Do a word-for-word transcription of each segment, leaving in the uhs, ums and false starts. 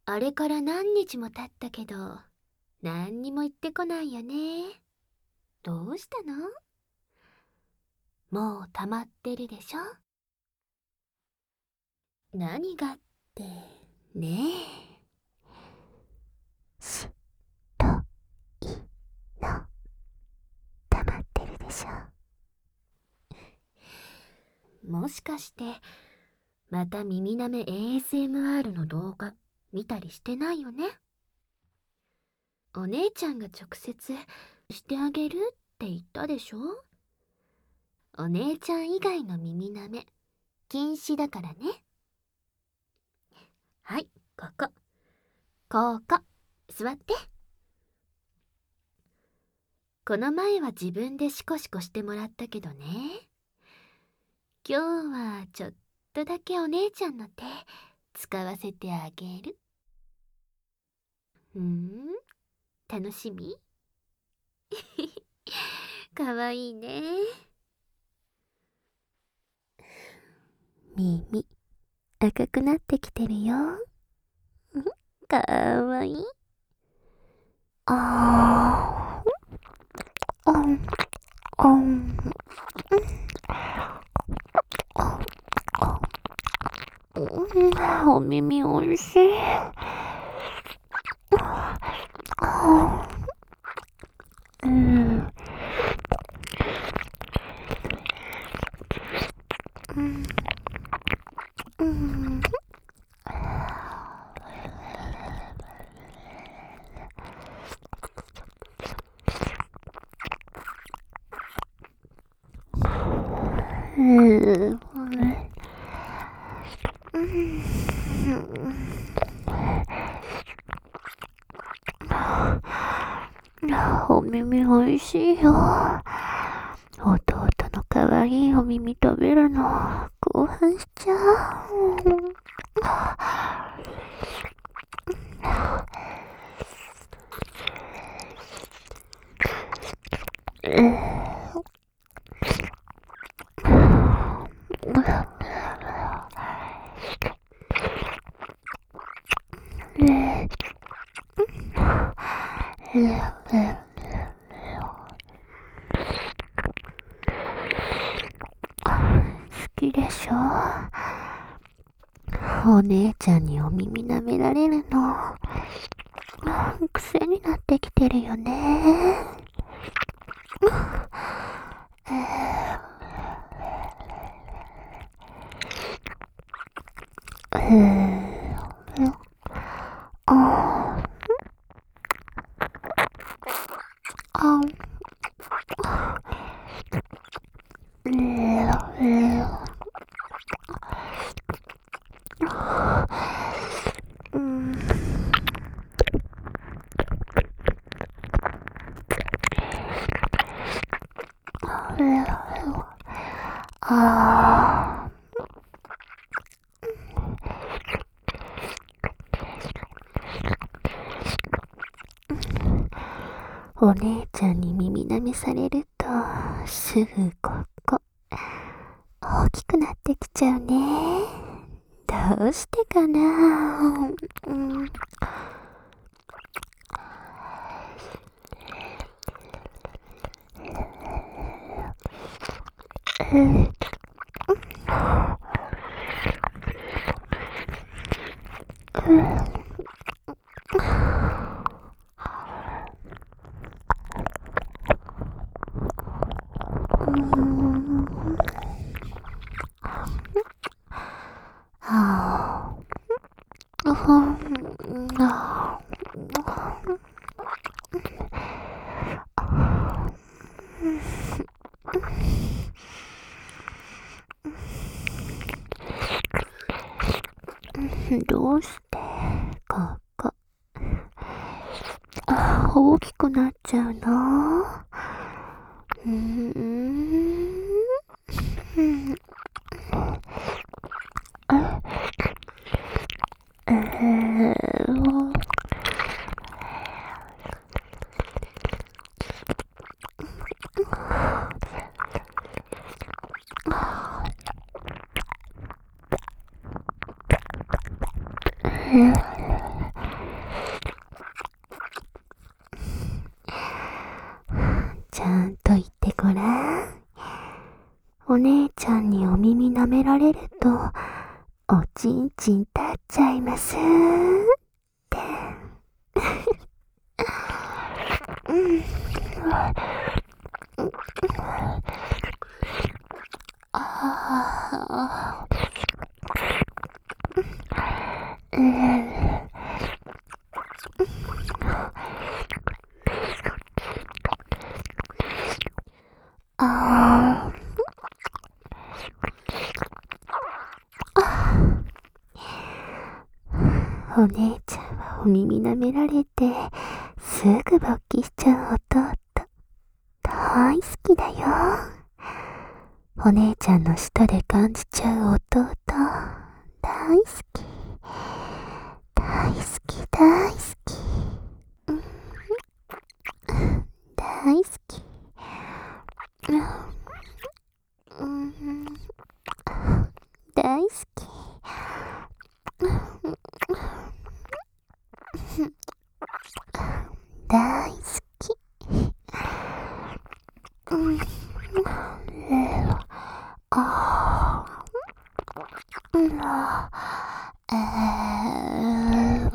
あれから何日も経ったけど、何にも言ってこないよね。どうしたの？もう溜まってるでしょ？何がってねえ。 しといの溜まってるでしょ。 もしかしてまた耳なめ エーエスエムアール の動画見たりしてないよね？お姉ちゃんが直接してあげるって言ったでしょ？お姉ちゃん以外の耳なめ禁止だからね。はい、ここ。ここ、座って。この前は自分でシコシコしてもらったけどね。今日はちょっとだけお姉ちゃんの手使わせてあげる。うん？楽しみ？かわいいね。 耳赤くなってきてるよ。かわいい。あー、うん、うん、うん、お耳おいしい。うん、うん、うん。うん、お耳おいしいよ。弟のかわいいお耳食べるの興奮しちゃう。好きでしょ？お姉ちゃんにお耳舐められるの癖になってきてるよね。へえ、あ、あ、ええ、うん、あ、お姉ちゃんに耳舐めされるとすぐここ大きくなってきちゃうね。どうしてかな。うん、うん、ああ、うん、あー、どうしてここあ大きくなっちゃうの？うーん、うん、えー、 お姉ちゃんにお耳舐められると、おちんちん立っちゃいますって。うん。ああ。うん。ああ。お姉ちゃんはお耳舐められて、すぐ勃起しちゃう弟。大好きだよ。お姉ちゃんの舌で感じちゃう弟。大好き。大好き、大好き。うん、大好き。うん、大好き。大好き。うん、ああ。うん、ああ。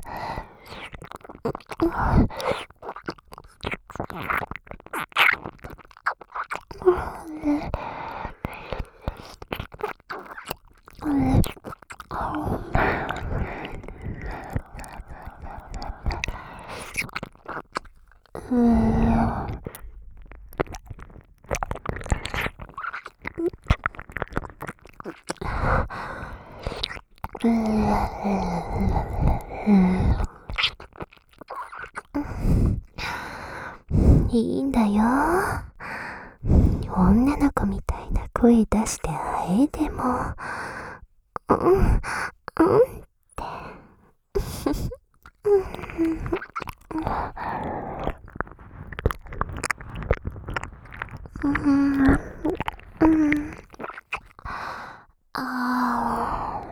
いいんだよ。女の子みたいな声出してあえでも、うん、うんって。うん、うん、ああ。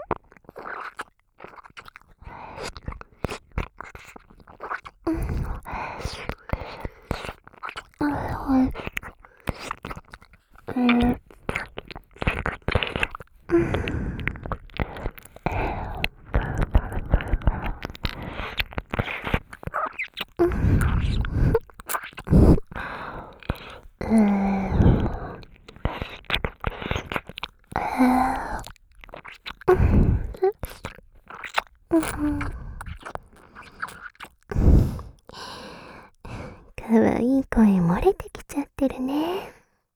かわいい声漏れてきちゃってるね。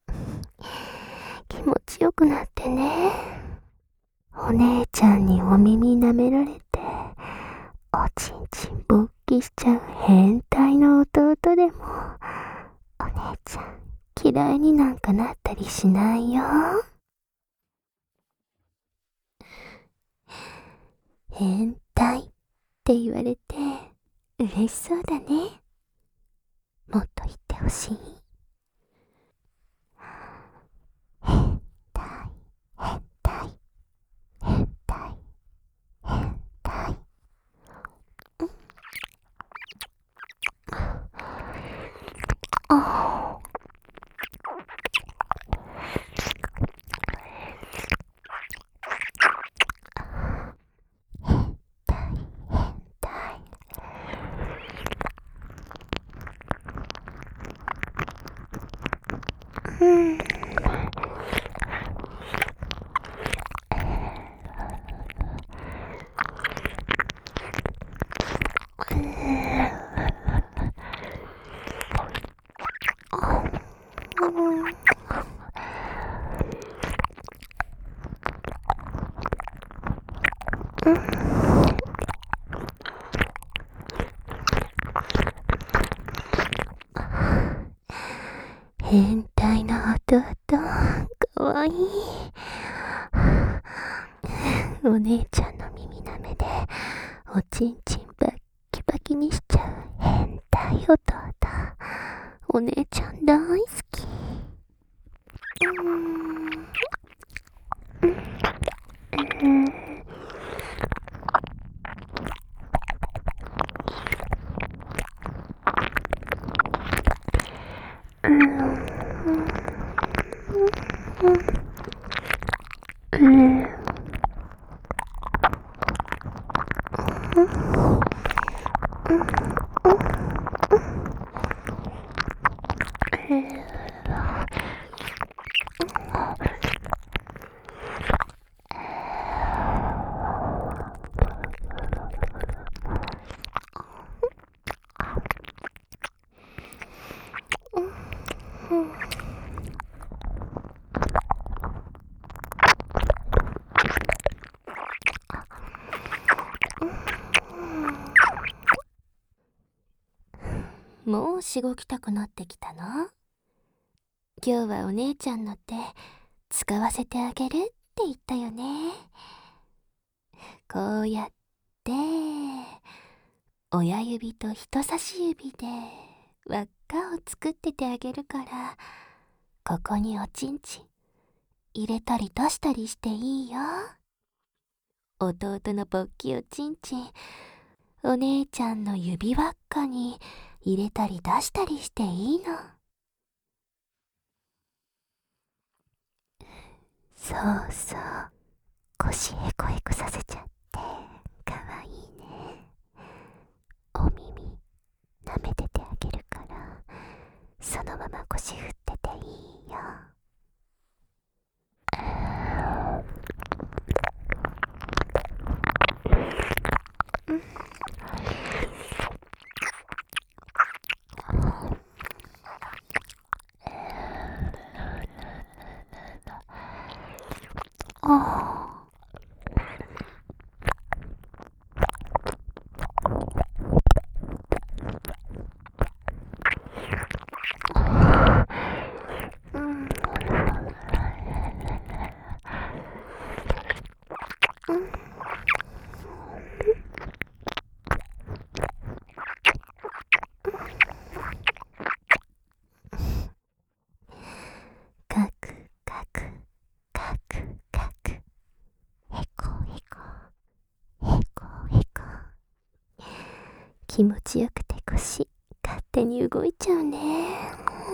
気持ちよくなってね。お姉ちゃんにお耳舐められて、おちんちん勃起しちゃう変態の弟でも、お姉ちゃん嫌いになんかなったりしないよ。変態って言われて嬉しそうだね。もっと言ってほしい。変態、変態、変態、変態。ああ。変態、変態。うん。変態な弟、かわいい。お姉ちゃんの耳なめでおちんちんバッキバキにしちゃう変態弟。お姉ちゃん大好き。うーん、うん、うん、うん、 もうしごきたくなってきたの？今日はお姉ちゃんの手使わせてあげるって言ったよね。こうやって親指と人差し指で輪っかを作っててあげるから、ここにおちんちん入れたり出したりしていいよ。弟のぼっきおちんちんお姉ちゃんの指輪っかに入れたり出したりしていいの。そうそう、腰へこへこさせちゃってかわいいね。お耳舐めててあげるから、そのまま腰振ってていいよ。かくかくかくかく、へこへこへこへこ、気持ちよくて腰勝手に動いちゃうね。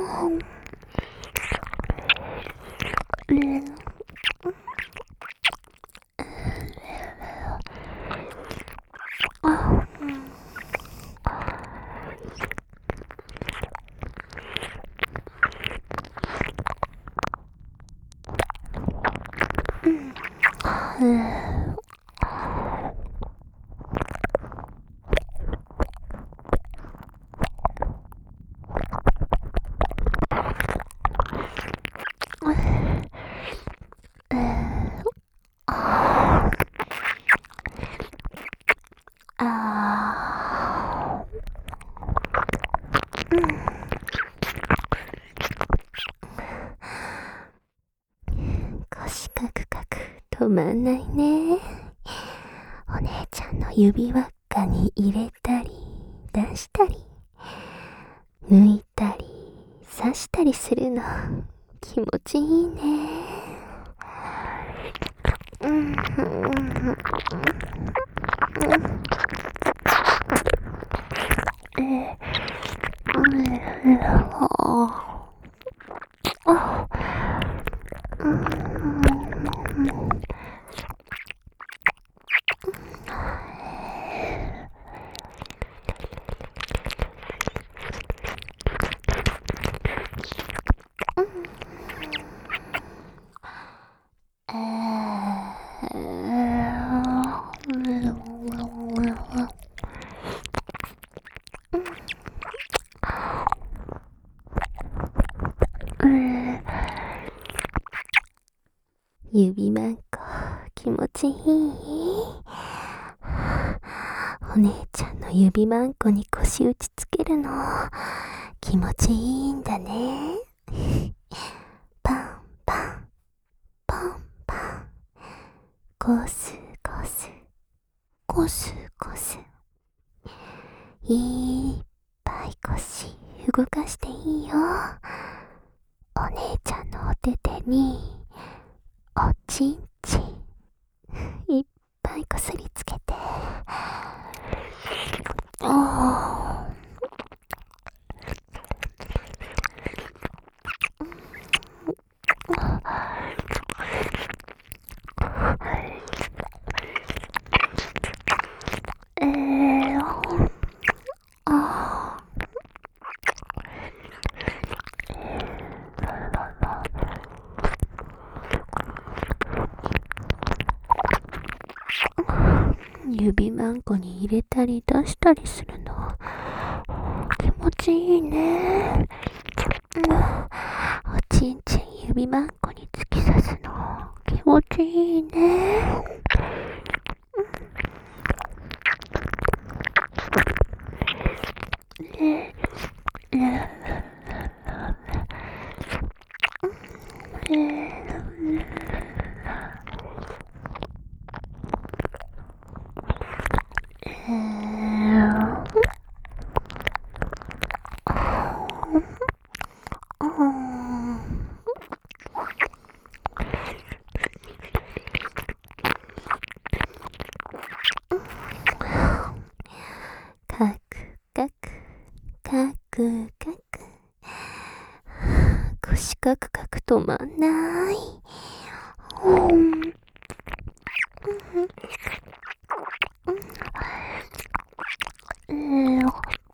うん腰かくかく止まんないね。お姉ちゃんの指輪っかに入れたり出したり抜いたり刺したりするの気持ちいいね。うん指まんこ気持ちいい。お姉ちゃんの指まんこに腰打ちつけるの気持ちいいんだね。パンパンパンパン、コスコスコスコス、いっぱい腰動かしていいよ。お姉ちゃんのお手手におちんちんいっぱいこすりつけて、おー指マンコに入れたり出したりするの気持ちいいね。おちんちん指マンコに突き刺すの気持ちいいね。かくかくかくかく腰かくかく止まんない。うんうん輪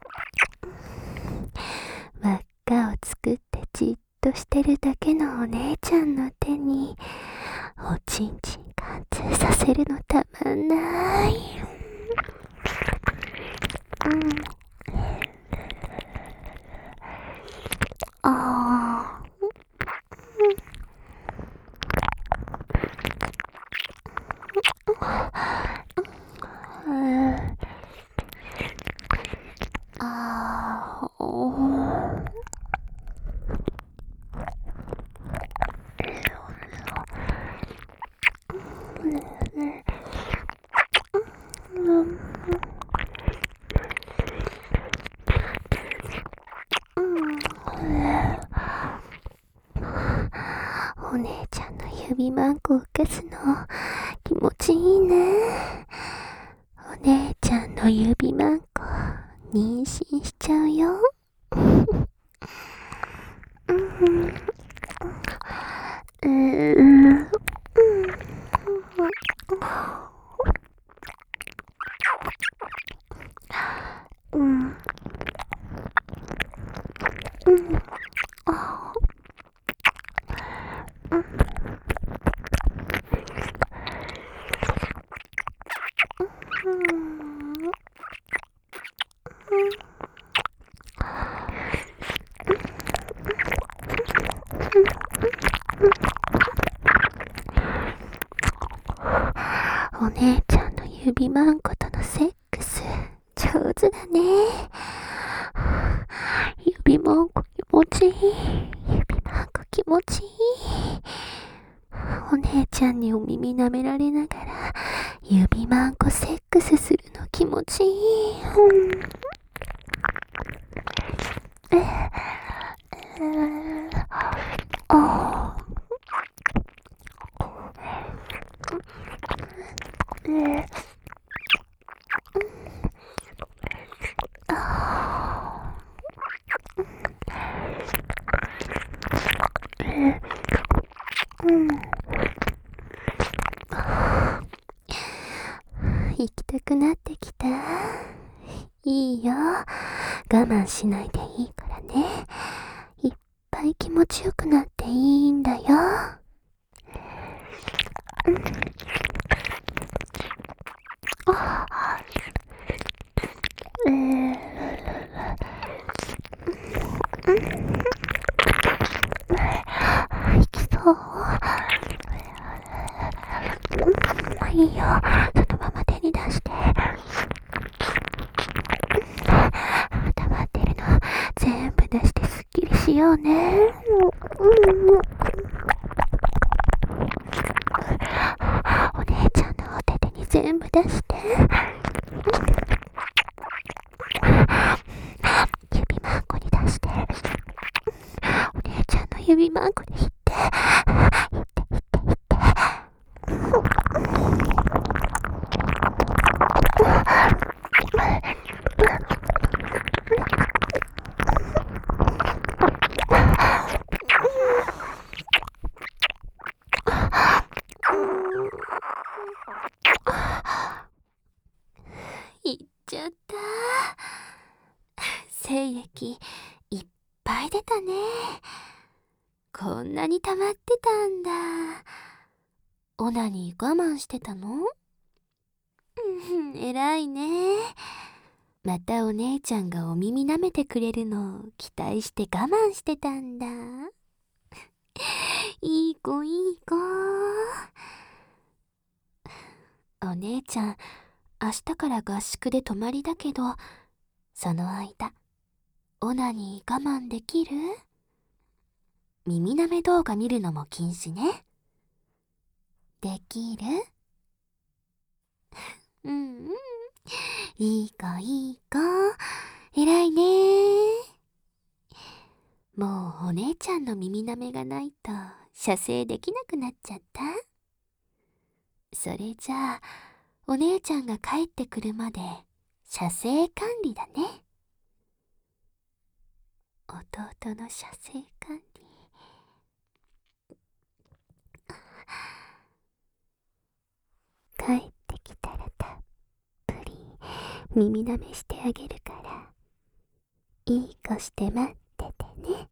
っかを作ってじっとしてるだけのお姉ちゃんの手におちんちん貫通させるのたまんない。うんあーうんあーおーうんお姉ちゃんの指マンコを浮かすの気持ちいいね。お姉ちゃんの指マンコ妊娠しちゃうよ。うんうんうんうんあうんお姉ちゃんの指マンコとのセックス上手だね。指マンコ気持ちいい。指マンコ気持ちいい。お姉ちゃんにお耳舐められながら指マンコセックスするの気持ちいい。うんええあえあうん行きたくなってきた。いいよ。我慢しないでいいからね。いっぱい気持ちよくなっていいんだよ。あえー、行きそう。いいよ。そのまま手に出して。溜ってるの全部出してすっきりしようね。うんお姉ちゃんのお手手に全部出して。指マンコに出して。お姉ちゃんの指マンコに引って。引って引って引って。いっちゃった。精液いっぱい出たね。こんなに溜まってたんだ。オナニー我慢してたの？うん、偉いね。またお姉ちゃんがお耳舐めてくれるのを期待して我慢してたんだ。いい子いい子。お姉ちゃん、明日から合宿で泊まりだけど、その間、オナニー我慢できる？耳舐め動画見るのも禁止ね。できる？うんうん。いい子いい子。偉いね。もうお姉ちゃんの耳舐めがないと射精できなくなっちゃった？それじゃあ、お姉ちゃんが帰ってくるまで射精管理だね。弟の射精管理。帰ってきたらたっぷり耳舐めしてあげるから、いい子して待っててね。